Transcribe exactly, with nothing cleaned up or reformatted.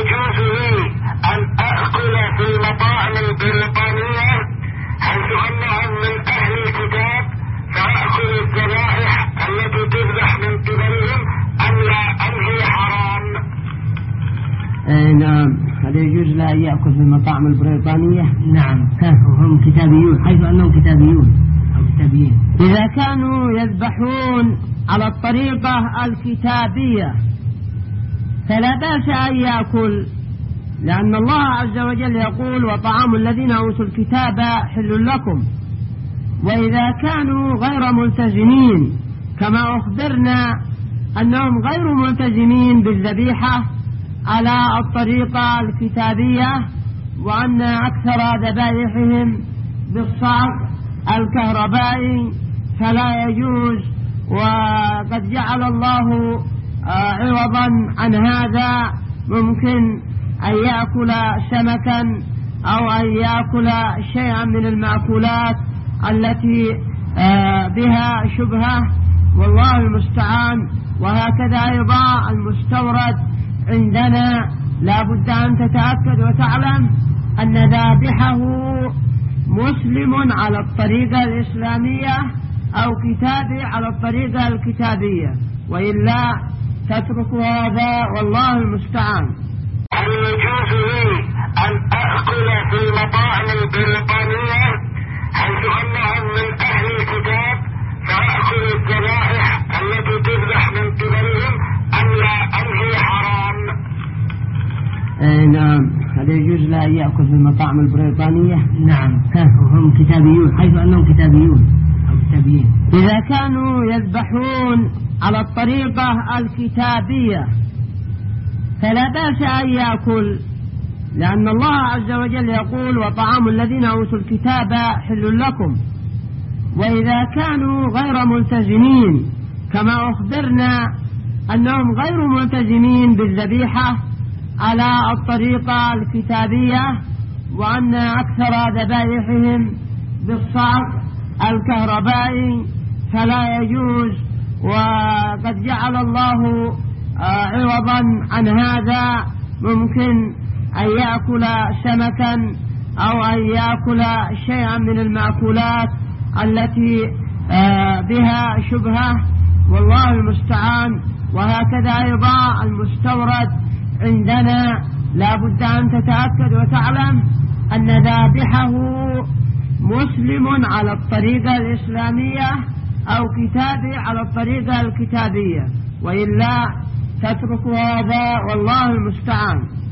يجوز لي أن أأكل في المطاعم البريطانية حيث أنهم من أهل الكتاب فأأكل الذبائح التي تذبح من قبلهم أم لا أم هي حرام؟ آه نعم، هل يجوز له أن يأكل في المطاعم البريطانية؟ نعم، وهم كتابيون حيث أنهم كتابيون أو كتابيين. إذا كانوا يذبحون على الطريقة الكتابية فلا بأس أن يأكل، لأن الله عز وجل يقول وطعام الذين أوتوا الكتاب حل لكم. وإذا كانوا غير ملتزمين كما أخبرنا أنهم غير ملتزمين بالذبيحة على الطريقة الكتابية، وأن أكثر ذبائحهم بالصعق الكهربائي فلا يجوز، وقد جعل الله عوضا عن هذا ممكن أن يأكل سمكا أو أن يأكل شيئا من المأكولات التي بها شبهة، والله المستعان. وهكذا أيضا المستورد عندنا لا بد أن تتأكد وتعلم أن ذابحه مسلم على الطريقة الإسلامية أو كتابي على الطريقة الكتابية، وإلا تترك هذا والله المستعان. هل يجوز لي أن أأكل في المطاعم البريطانية حيث أنهم من أهل الكتاب فأأكل الذبائح التي تذبح من قبلهم أم لا أم هي حرام؟ آه نعم، هل يجوز له أن يأكل في المطاعم البريطانية؟ نعم، وهم كتابيون حيث أنهم كتابيون أو كتابيين. إذا كانوا يذبحون على الطريقة الكتابية فلا بأس أن يأكل، لأن الله عز وجل يقول وطعام الذين أوتوا الكتاب حل لكم. وإذا كانوا غير ملتزمين كما أخبرنا أنهم غير ملتزمين بالذبيحة على الطريقة الكتابية، وأن أكثر ذبائحهم بالصعق الكهربائي فلا يجوز، وقد جعل الله عوضا عن هذا ممكن أن يأكل سمكا أو أن يأكل شيئا من المأكولات التي بها شبهة، والله المستعان. وهكذا أيضا المستورد عندنا لا بد أن تتأكد وتعلم أن ذابحه مسلم على الطريقة الإسلامية أو كتابي على الطريقة الكتابية، وإلا تترك هذا والله المستعان.